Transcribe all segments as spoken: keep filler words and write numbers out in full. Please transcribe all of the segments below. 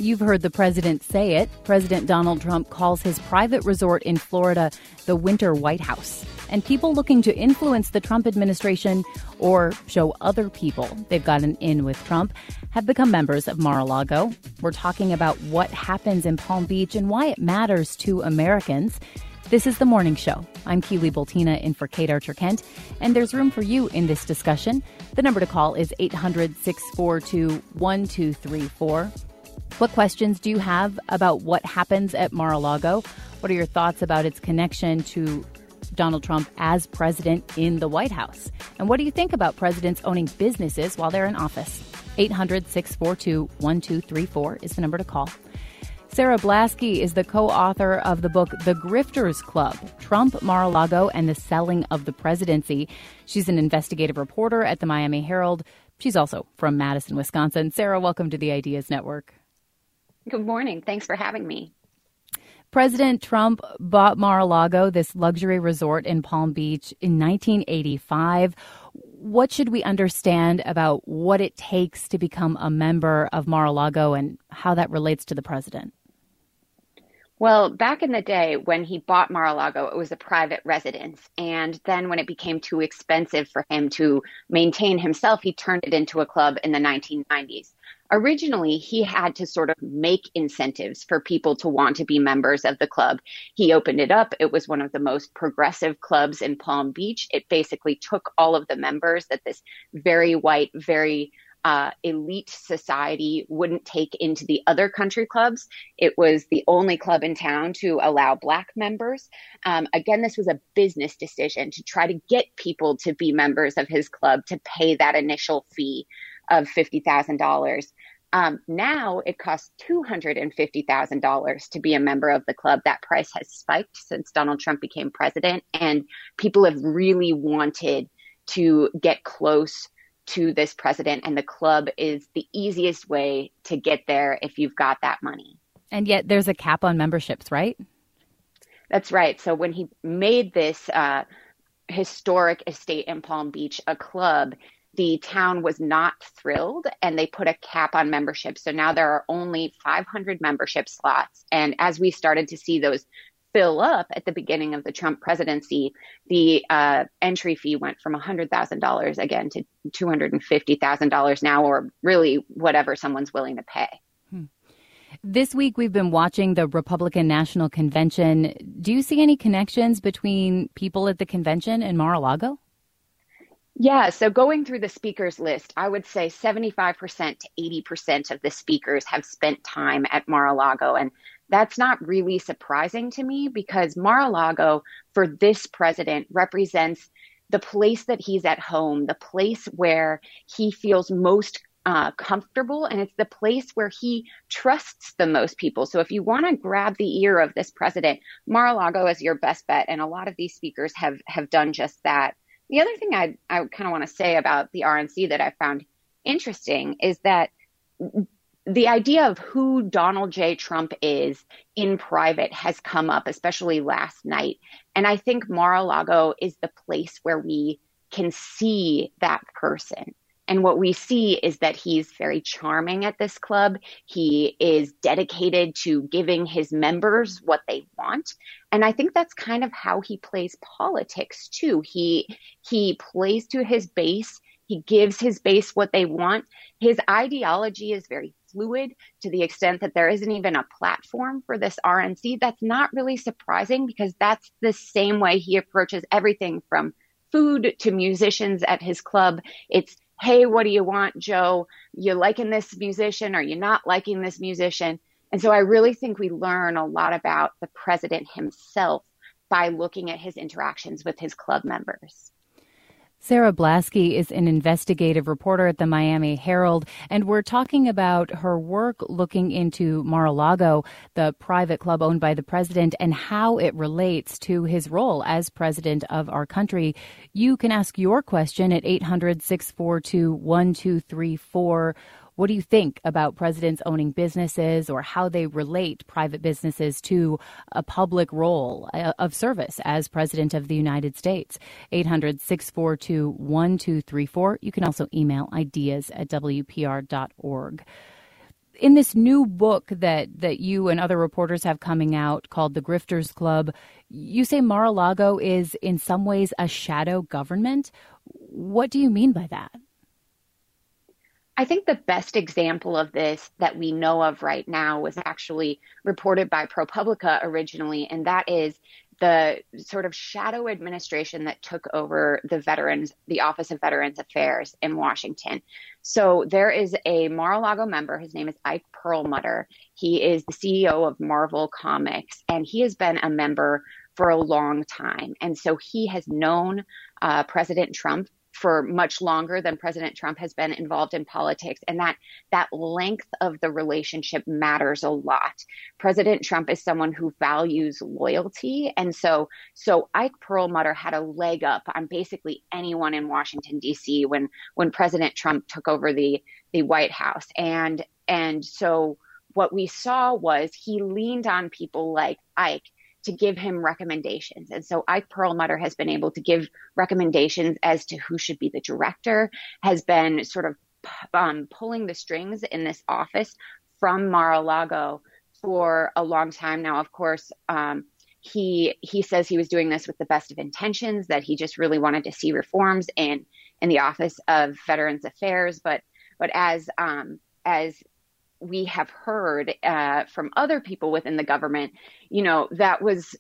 You've heard the president say it. President Donald Trump calls his private resort in Florida the Winter White House. And people looking to influence the Trump administration or show other people they've got an in with Trump have become members of Mar-a-Lago. We're talking about what happens in Palm Beach and why it matters to Americans. This is The Morning Show. I'm Keely Boltina in for Kate Archer-Kent, and there's room for you in this discussion. The number to call is eight hundred, six four two, one two three four. What questions do you have about what happens at Mar-a-Lago? What are your thoughts about its connection to Donald Trump as president in the White House? And what do you think about presidents owning businesses while they're in office? eight hundred, six four two, one two three four is the number to call. Sarah Blasky is the co-author of the book The Grifters Club, Trump, Mar-a-Lago, and the Selling of the Presidency. She's an investigative reporter at the Miami Herald. She's also from Madison, Wisconsin. Sarah, welcome to the Ideas Network. Good morning. Thanks for having me. President Trump bought Mar-a-Lago, this luxury resort in Palm Beach, in nineteen eighty-five. What should we understand about what it takes to become a member of Mar-a-Lago and how that relates to the president? Well, back in the day when he bought Mar-a-Lago, it was a private residence. And then when it became too expensive for him to maintain himself, he turned it into a club in the nineteen nineties. Originally, he had to sort of make incentives for people to want to be members of the club. He opened it up. It was one of the most progressive clubs in Palm Beach. It basically took all of the members that this very white, very uh, elite society wouldn't take into the other country clubs. It was the only club in town to allow Black members. Um, again, this was a business decision to try to get people to be members of his club, to pay that initial fee of fifty thousand dollars. Um, now it costs two hundred fifty thousand dollars to be a member of the club. That price has spiked since Donald Trump became president, and people have really wanted to get close to this president, and the club is the easiest way to get there if you've got that money. And yet there's a cap on memberships, right? That's right. So when he made this uh, historic estate in Palm Beach a club, the town was not thrilled, and they put a cap on membership. So now there are only five hundred membership slots. And as we started to see those fill up at the beginning of the Trump presidency, the uh, entry fee went from one hundred thousand dollars again to two hundred fifty thousand dollars now, or really whatever someone's willing to pay. Hmm. This week, we've been watching the Republican National Convention. Do you see any connections between people at the convention and Mar-a-Lago? Yeah, so going through the speakers list, I would say seventy-five percent to eighty percent of the speakers have spent time at Mar-a-Lago. And that's not really surprising to me, because Mar-a-Lago for this president represents the place that he's at home, the place where he feels most uh, comfortable, and it's the place where he trusts the most people. So if you want to grab the ear of this president, Mar-a-Lago is your best bet. And a lot of these speakers have, have done just that. The other thing I, I kind of want to say about the R N C that I found interesting is that the idea of who Donald J. Trump is in private has come up, especially last night. And I think Mar-a-Lago is the place where we can see that person. And what we see is that he's very charming at this club. He is dedicated to giving his members what they want. And I think that's kind of how he plays politics, too. He he plays to his base. He gives his base what they want. His ideology is very fluid to the extent that there isn't even a platform for this R N C. That's not really surprising, because that's the same way he approaches everything from food to musicians at his club. It's, hey, what do you want, Joe? You liking this musician? Or you not liking this musician? And so I really think we learn a lot about the president himself by looking at his interactions with his club members. Sarah Blasky is an investigative reporter at the Miami Herald, and we're talking about her work looking into Mar-a-Lago, the private club owned by the president, and how it relates to his role as president of our country. You can ask your question at eight hundred, six four two, one two three four. What do you think about presidents owning businesses, or how they relate private businesses to a public role of service as president of the United States? eight hundred, six four two, one two three four. You can also email ideas at W P R dot org. in this new book that, that you and other reporters have coming out called The Grifters Club, you say Mar-a-Lago is in some ways a shadow government. What do you mean by that? I think the best example of this that we know of right now was actually reported by ProPublica originally, and that is the sort of shadow administration that took over the Veterans, the Office of Veterans Affairs in Washington. So there is a Mar-a-Lago member. His name is Ike Perlmutter. He is the C E O of Marvel Comics, and he has been a member for a long time. And so he has known uh, President Trump for much longer than President Trump has been involved in politics. And that that length of the relationship matters a lot. President Trump is someone who values loyalty. And so so Ike Perlmutter had a leg up on basically anyone in Washington, D C when when President Trump took over the, the White House. And and so what we saw was he leaned on people like Ike to give him recommendations. And so Ike Perlmutter has been able to give recommendations as to who should be the director, has been sort of um, pulling the strings in this office from Mar-a-Lago for a long time now. Of course, um, he he says he was doing this with the best of intentions, that he just really wanted to see reforms in in the Office of Veterans Affairs. But but as um, as we have heard uh, from other people within the government, you know, that was,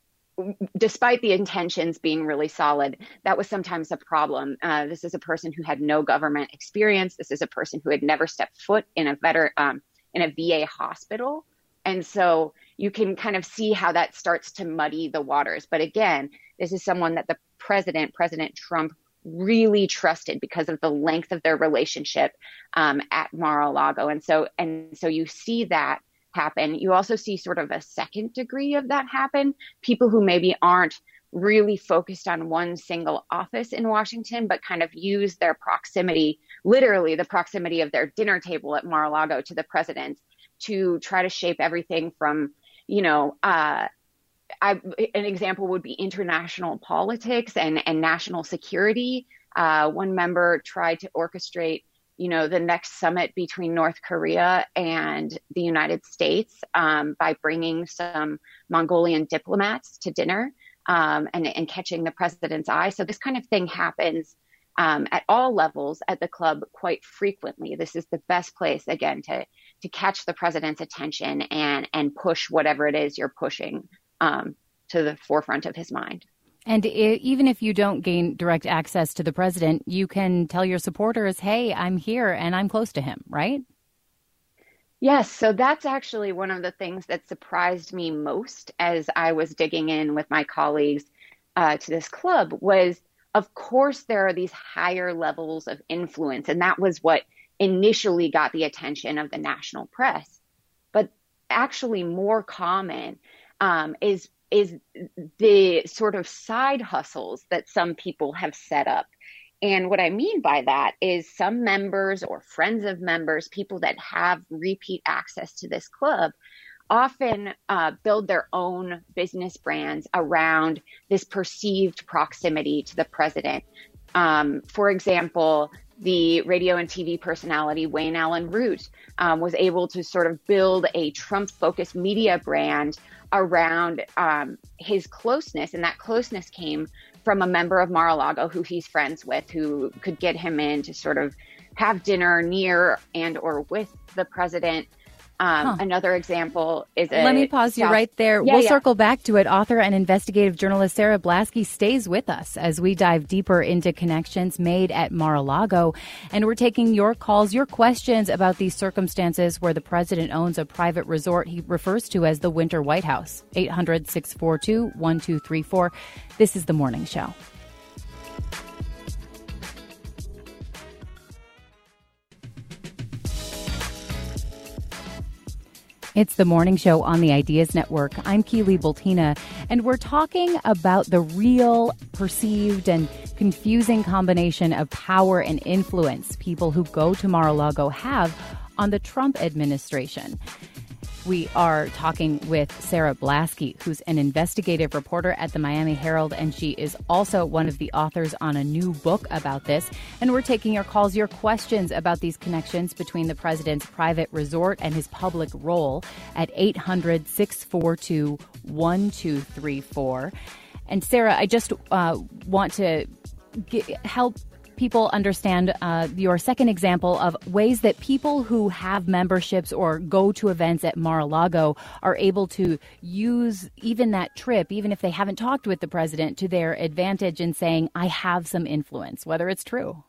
despite the intentions being really solid, that was sometimes a problem. Uh, this is a person who had no government experience. This is a person who had never stepped foot in a veteran, um, in a V A hospital. And so you can kind of see how that starts to muddy the waters. But again, this is someone that the president, President Trump, really trusted because of the length of their relationship um, at Mar-a-Lago. And so and so you see that happen. You also see sort of a second degree of that happen. People who maybe aren't really focused on one single office in Washington, but kind of use their proximity, literally the proximity of their dinner table at Mar-a-Lago to the president, to try to shape everything from, you know, uh, I, an example would be international politics and, and national security. Uh, one member tried to orchestrate, you know, the next summit between North Korea and the United States um, by bringing some Mongolian diplomats to dinner um, and, and catching the president's eye. So this kind of thing happens um, at all levels at the club quite frequently. This is the best place, again, to to catch the president's attention and and push whatever it is you're pushing Um, to the forefront of his mind. And it, even if you don't gain direct access to the president, you can tell your supporters, hey, I'm here and I'm close to him, right? Yes. So that's actually one of the things that surprised me most as I was digging in with my colleagues uh, to this club was, of course, there are these higher levels of influence. And that was what initially got the attention of the national press. But actually more common Um, is is the sort of side hustles that some people have set up. And what I mean by that is some members or friends of members, people that have repeat access to this club, often uh, build their own business brands around this perceived proximity to the president. Um, for example, the radio and T V personality Wayne Allen Root um, was able to sort of build a Trump-focused media brand around um, his closeness. And that closeness came from a member of Mar-a-Lago who he's friends with, who could get him in to sort of have dinner near and or with the president. Um, huh. Another example is a Let me pause you South- right there. Yeah, we'll yeah. circle back to it. Author and investigative journalist Sarah Blasky stays with us as we dive deeper into connections made at Mar-a-Lago. And we're taking your calls, your questions about these circumstances where the president owns a private resort he refers to as the Winter White House. eight hundred, six four two, one two three four. This is The Morning Show. It's The Morning Show on the Ideas Network. I'm Keely Bultina, and we're talking about the real, perceived, and confusing combination of power and influence people who go to Mar-a-Lago have on the Trump administration. We are talking with Sarah Blasky, who's an investigative reporter at the Miami Herald, and she is also one of the authors on a new book about this. And we're taking your calls, your questions about these connections between the president's private resort and his public role at eight hundred, six four two, one two three four. And Sarah, I just uh, want to get, help people understand uh, your second example of ways that people who have memberships or go to events at Mar-a-Lago are able to use even that trip, even if they haven't talked with the president, to their advantage in saying, I have some influence, whether it's true.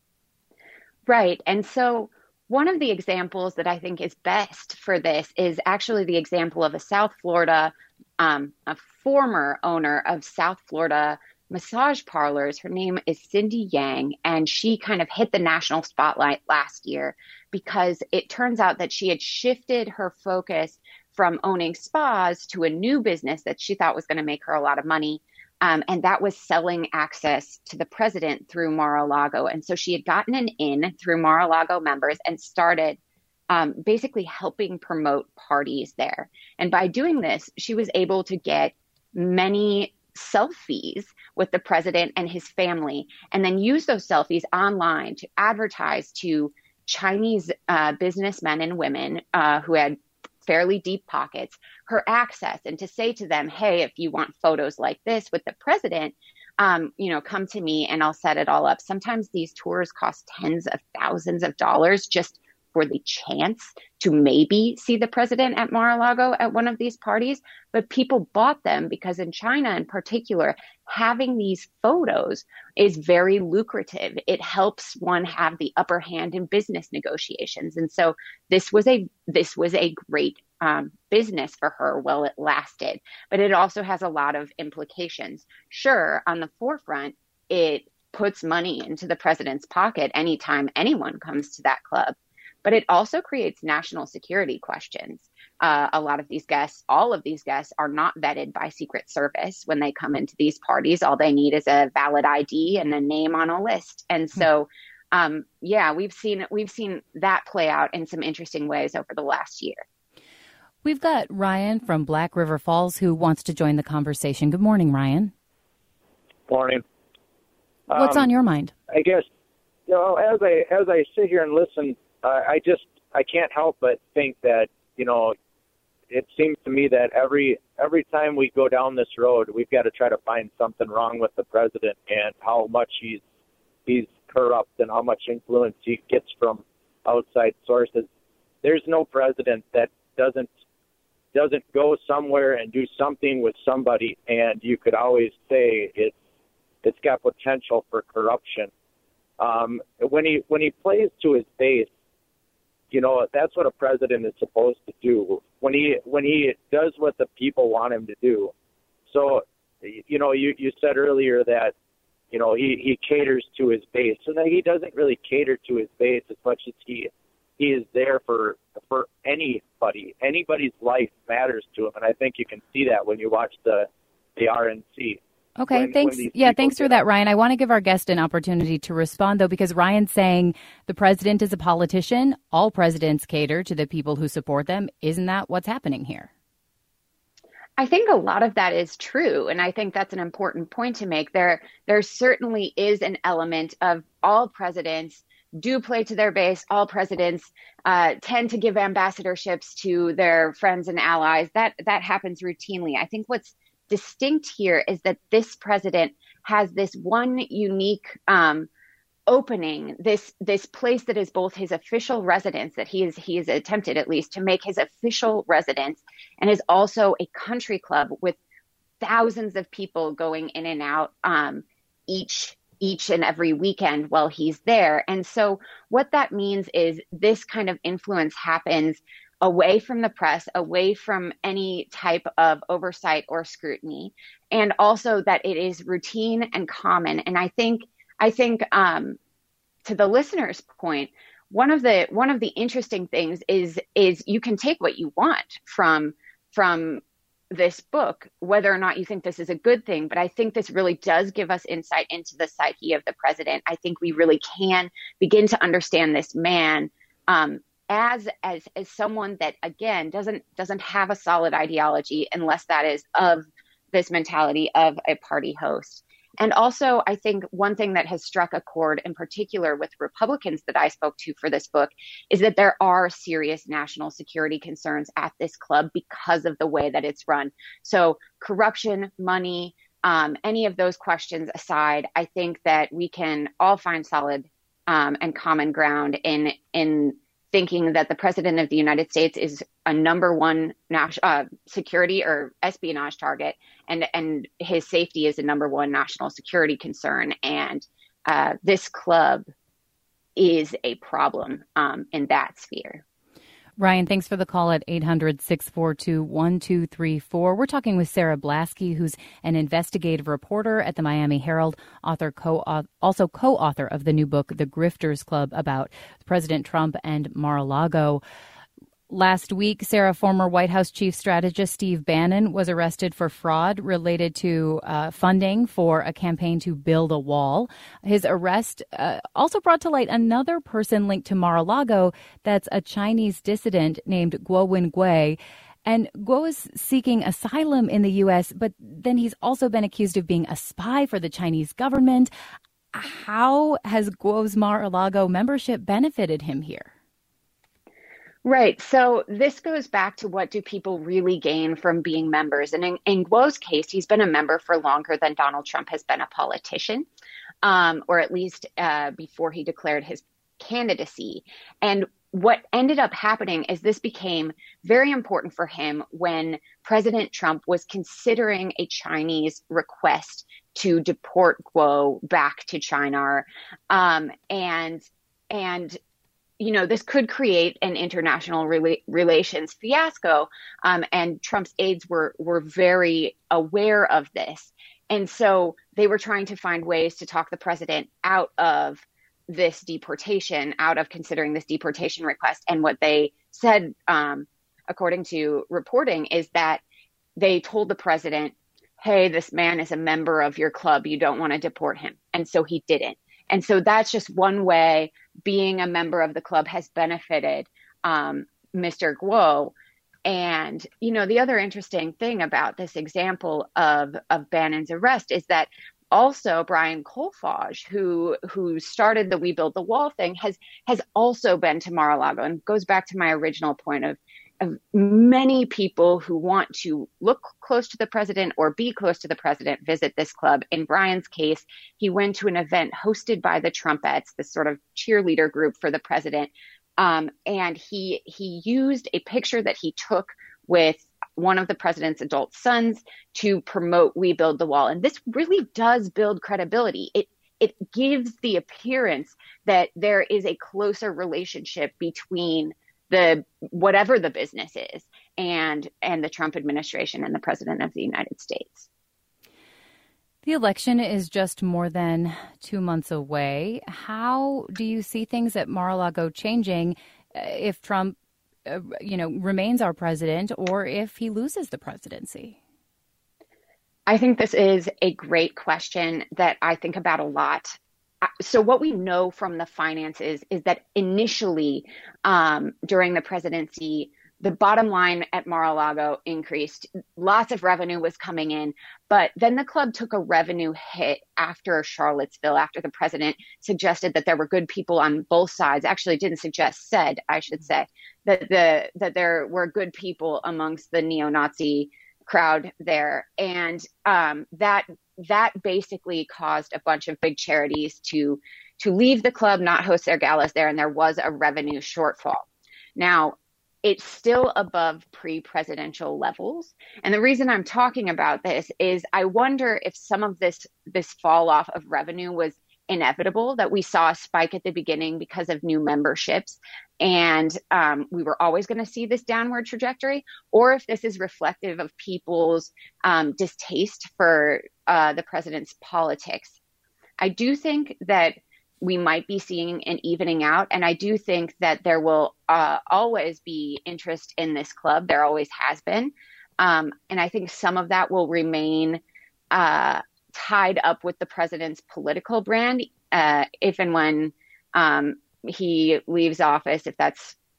Right. And so one of the examples that I think is best for this is actually the example of a South Florida, um, a former owner of South Florida massage parlors. Her name is Cindy Yang, and she kind of hit the national spotlight last year because it turns out that she had shifted her focus from owning spas to a new business that she thought was going to make her a lot of money. Um, and that was selling access to the president through Mar-a-Lago. And so she had gotten an in through Mar-a-Lago members and started um, basically helping promote parties there. And by doing this, she was able to get many selfies with the president and his family, and then use those selfies online to advertise to Chinese uh, businessmen and women uh, who had fairly deep pockets her access, and to say to them, hey, if you want photos like this with the president, um, you know, come to me and I'll set it all up. Sometimes these tours cost tens of thousands of dollars just for the chance to maybe see the president at Mar-a-Lago at one of these parties. But people bought them because in China in particular, having these photos is very lucrative. It helps one have the upper hand in business negotiations. And so this was a this was a great um, business for her while it lasted. But it also has a lot of implications. Sure, on the forefront, it puts money into the president's pocket anytime anyone comes to that club. But it also creates national security questions. Uh, a lot of these guests, all of these guests are not vetted by Secret Service when they come into these parties. All they need is a valid I D and a name on a list. And so, um, yeah, we've seen we've seen that play out in some interesting ways over the last year. We've got Ryan from Black River Falls who wants to join the conversation. Good morning, Ryan. Morning. What's um, on your mind? I guess, you know, as I as I sit here and listen, Uh, I just, I can't help but think that, you know, it seems to me that every every time we go down this road, we've got to try to find something wrong with the president and how much he's he's corrupt and how much influence he gets from outside sources. There's no president that doesn't doesn't go somewhere and do something with somebody, and you could always say it's it's got potential for corruption. Um, when he when he plays to his base, you know, that's what a president is supposed to do when he when he does what the people want him to do. So, you know, you, you said earlier that, you know, he, he caters to his base. So that he doesn't really cater to his base as much as he he is there for for anybody. Anybody's life matters to him. And I think you can see that when you watch the, the R N C. Okay, when, thanks. when yeah, thanks for that, Ryan. I want to give our guest an opportunity to respond, though, because Ryan's saying the president is a politician. All presidents cater to the people who support them. Isn't that what's happening here? I think a lot of that is true. And I think that's an important point to make. There, there certainly is an element of all presidents do play to their base. All presidents uh, tend to give ambassadorships to their friends and allies. That, that happens routinely. I think what's distinct here is that this president has this one unique um, opening, this this place that is both his official residence, that he is he has attempted at least to make his official residence, and is also a country club with thousands of people going in and out um, each each and every weekend while he's there. And so what that means is this kind of influence happens away from the press, away from any type of oversight or scrutiny, and also that it is routine and common. And I think, I think, um, to the listener's point, one of the one of the interesting things is is you can take what you want from from this book, whether or not you think this is a good thing. But I think this really does give us insight into the psyche of the president. I think we really can begin to understand this man. Um, as as as someone that, again, doesn't doesn't have a solid ideology unless that is of this mentality of a party host. And also, I think one thing that has struck a chord in particular with Republicans that I spoke to for this book is that there are serious national security concerns at this club because of the way that it's run. So corruption, money, um, any of those questions aside, I think that we can all find solid um, and common ground in in thinking that the president of the United States is a number one national uh, security or espionage target, and and his safety is a number one national security concern. And uh, this club is a problem um, in that sphere. Ryan, thanks for the call at eight hundred, six four two, one two three four. We're talking with Sarah Blasky, who's an investigative reporter at the Miami Herald, author, co also co-author of the new book, The Grifters Club, about President Trump and Mar-a-Lago. Last week, Sarah, former White House chief strategist Steve Bannon was arrested for fraud related to uh, funding for a campaign to build a wall. His arrest uh, also brought to light another person linked to Mar-a-Lago. That's a Chinese dissident named Guo Wengui. And Guo is seeking asylum in the U S, but then he's also been accused of being a spy for the Chinese government. How has Guo's Mar-a-Lago membership benefited him here? Right. So this goes back to what do people really gain from being members? And in, in Guo's case, he's been a member for longer than Donald Trump has been a politician, um, or at least uh, before he declared his candidacy. And what ended up happening is this became very important for him when President Trump was considering a Chinese request to deport Guo back to China. Um, and, and, you know, this could create an international rela- relations fiasco. Um, and Trump's aides were were very aware of this. And so they were trying to find ways to talk the president out of this deportation, out of considering this deportation request. And what they said, um, according to reporting, is that they told the president, hey, this man is a member of your club. You don't want to deport him. And so he didn't. And so that's just one way being a member of the club has benefited um, Mister Guo. And, you know, the other interesting thing about this example of, of Bannon's arrest is that also Brian Kolfage, who who started the We Build the Wall thing, has has also been to Mar-a-Lago, and goes back to my original point of of many people who want to look close to the president or be close to the president visit this club. In Brian's case, he went to an event hosted by the Trumpettes, this sort of cheerleader group for the president. Um, and he he used a picture that he took with one of the president's adult sons to promote We Build the Wall. And this really does build credibility. It it gives the appearance that there is a closer relationship between the whatever the business is and and the Trump administration and the president of the United States. The election is just more than two months away. How do you see things at Mar-a-Lago changing if Trump, uh, you know, remains our president or if he loses the presidency? I think this is a great question that I think about a lot. So what we know from the finances is that initially um, during the presidency, the bottom line at Mar-a-Lago increased. Lots of revenue was coming in, but then the club took a revenue hit after Charlottesville, after the president suggested that there were good people on both sides. Actually didn't suggest, said, I should say, that the that there were good people amongst the neo-Nazi crowd there. And um, that that basically caused a bunch of big charities to to leave the club, not host their galas there, and there was a revenue shortfall. Now, it's still above pre-presidential levels. And the reason I'm talking about this is I wonder if some of this this fall off of revenue was inevitable, that we saw a spike at the beginning because of new memberships, and um, we were always going to see this downward trajectory, or if this is reflective of people's um, distaste for uh, the president's politics. I do think that we might be seeing an evening out, and I do think that there will uh, always be interest in this club. There always has been, um, and I think some of that will remain uh, tied up with the president's political brand, uh, if and when um, he leaves office, if that's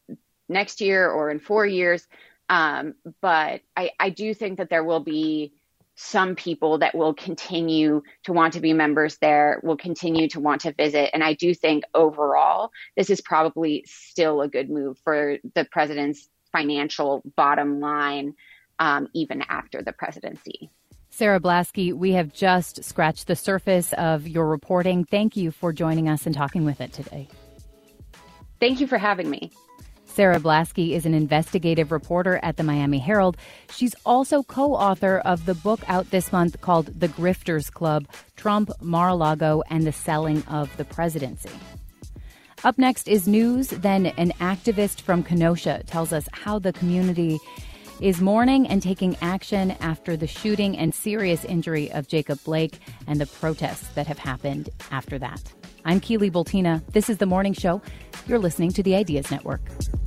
next year or in four years. Um, but I, I do think that there will be some people that will continue to want to be members there, will continue to want to visit. And I do think overall, this is probably still a good move for the president's financial bottom line, um, even after the presidency. Sarah Blasky, we have just scratched the surface of your reporting. Thank you for joining us and talking with it today. Thank you for having me. Sarah Blasky is an investigative reporter at the Miami Herald. She's also co-author of the book out this month called The Grifters Club, Trump, Mar-a-Lago, and the Selling of the Presidency. Up next is news. Then an activist from Kenosha tells us how the community is mourning and taking action after the shooting and serious injury of Jacob Blake and the protests that have happened after that. I'm Keely Boltina. This is The Morning Show. You're listening to the Ideas Network.